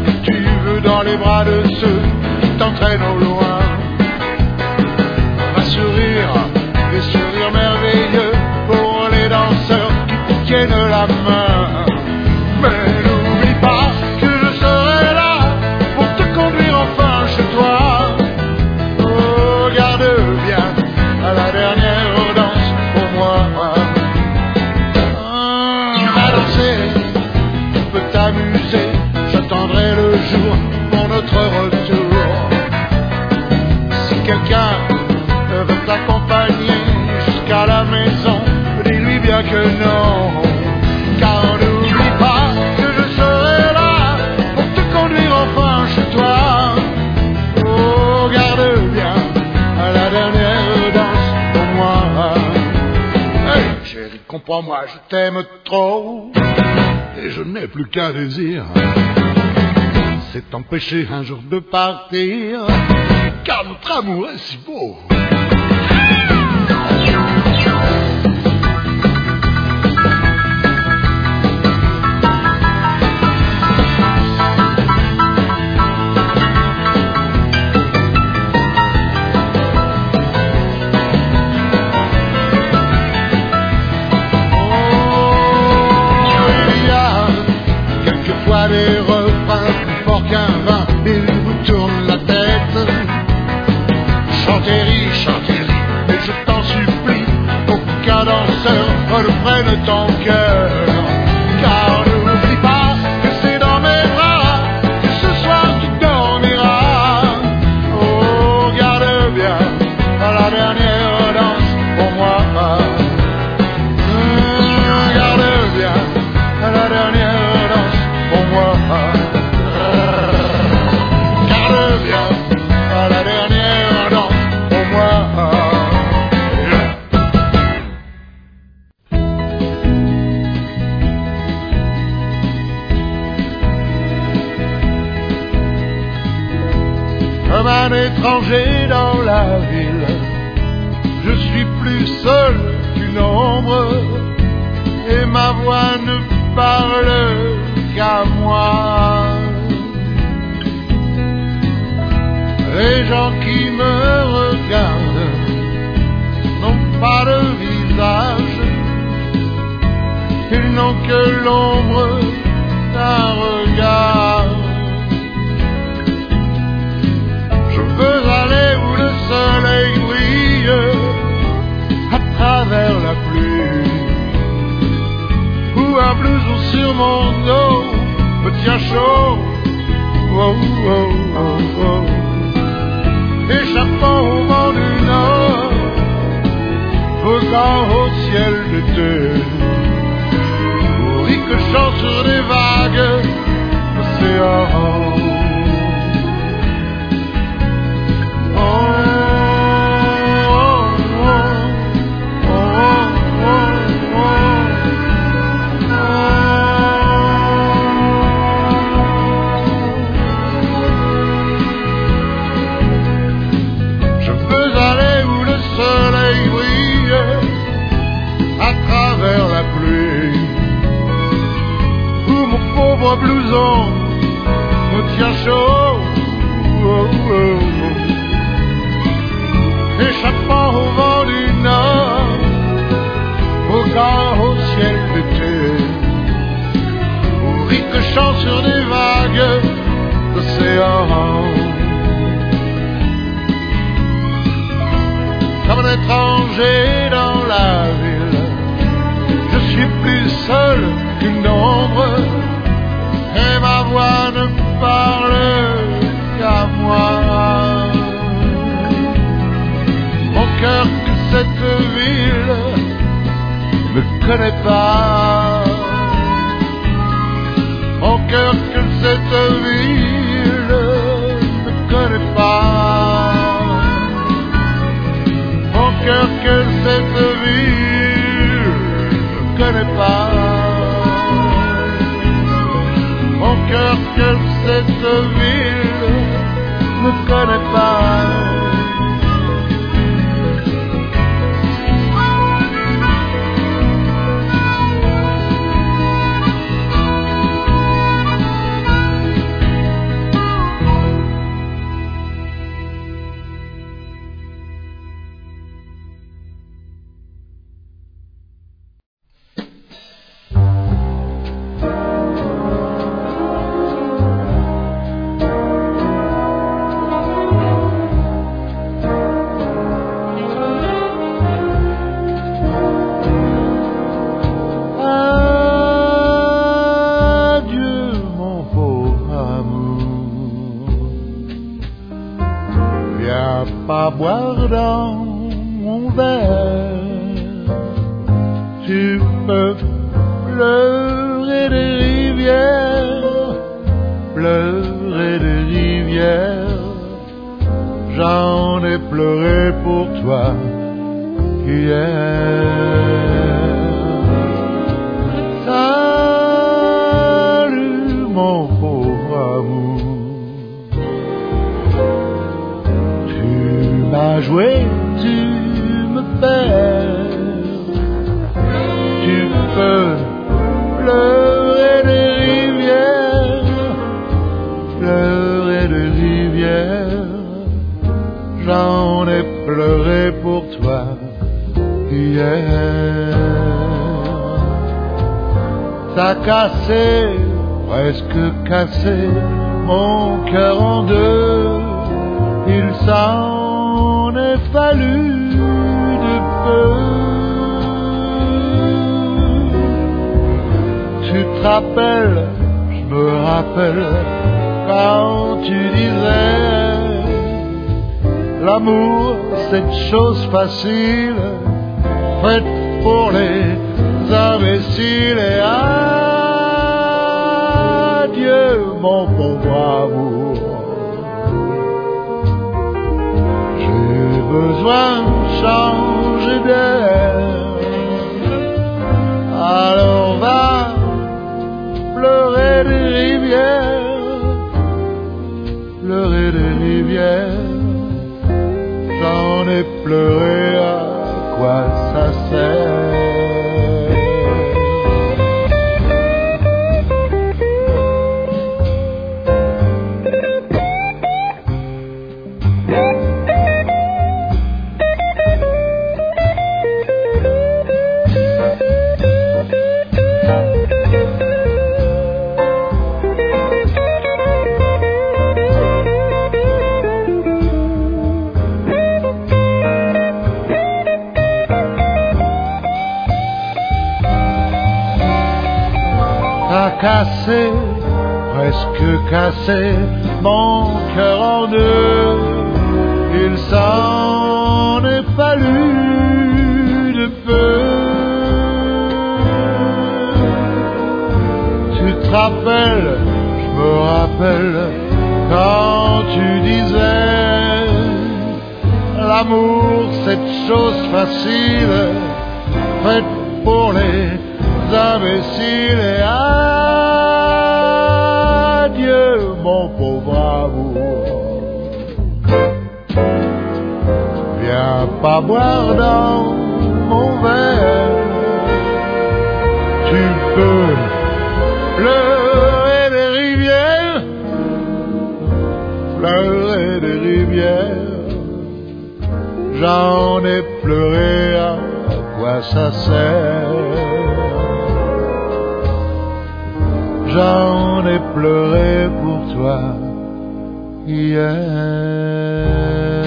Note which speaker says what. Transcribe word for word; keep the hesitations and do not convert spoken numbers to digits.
Speaker 1: Tu veux dans les bras de ceux qui t'entraînent au loin. Un sourire, des sourires merveilleux pour les danseurs qui te tiennent la main. Mais n'oublie pas que je serai là pour te conduire enfin chez toi. Oh, garde bien à la dernière danse pour moi. À danser, tu peux t'amuser, j'attendrai le jour pour notre retour. Si quelqu'un veut t'accompagner jusqu'à la maison, dis-lui bien que non. Car n'oublie pas que je serai là pour te conduire enfin chez toi. Oh, garde bien à la dernière danse pour moi. Hey, chérie, comprends-moi, je t'aime trop et je n'ai plus qu'un désir, c'est t'empêcher un jour de partir, car notre amour est si beau. Des refrains plus forts qu'un vin, ils vous tournent la tête. Chantez-y, chantez-y, mais je t'en supplie, aucun danseur ne freine ton cœur. Car n'oublie pas que c'est dans mes bras que ce soir tu dormiras. Oh, garde bien à la dernière danse pour moi. Mmh, garde bien à la dernière danse pour moi. Garde bien à la dernière danse pour moi. Comme un étranger dans la ville, je suis plus seul qu'une ombre, et ma voix ne parle qu'à moi. Les gens qui me regardent n'ont pas de visage, ils n'ont que l'ombre d'un regard. Je veux aller où le soleil brille à travers la pluie, où un blouson sur mon dos me tient chaud, oh, oh, oh, oh. Échappant au vent du nord, voguant au ciel d'été, ricochant sur des vagues océans. Oh, blouson me tient chaud, oh, oh, oh. Échappant au vent du nord, voguant au ciel d'été, ricochant sur des vagues d'océan. Comme un étranger dans la ville, je suis plus seul qu'une ombre, et ma voix ne parle qu'à moi. Mon cœur que cette ville ne connaît pas, mon cœur que cette ville ne connaît pas, mon cœur que cette ville ne connaît pas. Mon cœur que cette ville ne connaît pas. Viens pas boire dans mon verre. Tu peux pleurer des rivières, pleurer des rivières. J'en ai pleuré pour toi hier. Salut mon pauvre amour. Tu m'as joué, tu me perds. Tu peux pleurer des rivières, pleurer des rivières. J'en ai pleuré pour toi hier. T'as cassé, presque cassé, mon cœur en deux. Il s'en est fallu de peu. Tu te rappelles, je me rappelle, quand tu disais l'amour, cette chose facile, faite pour les imbéciles. Et adieu mon pauvre amour. J'ai besoin de changer d'air. Alors va pleurer des rivières, pleurer des rivières. J'en ai pleuré, à quoi ça sert? T'as cassé, presque cassé, mon cœur en deux. Il s'en est fallu de peu. Tu te rappelles, je me rappelle, quand tu disais l'amour, cette chose facile, faite pour les imbéciles. Et adieu mon pauvre amour. Viens pas boire dans mon verre. Tu peux pleurer des rivières, pleurer des rivières. J'en ai pleuré, à quoi ça sert? J'en ai pleuré pour toi hier.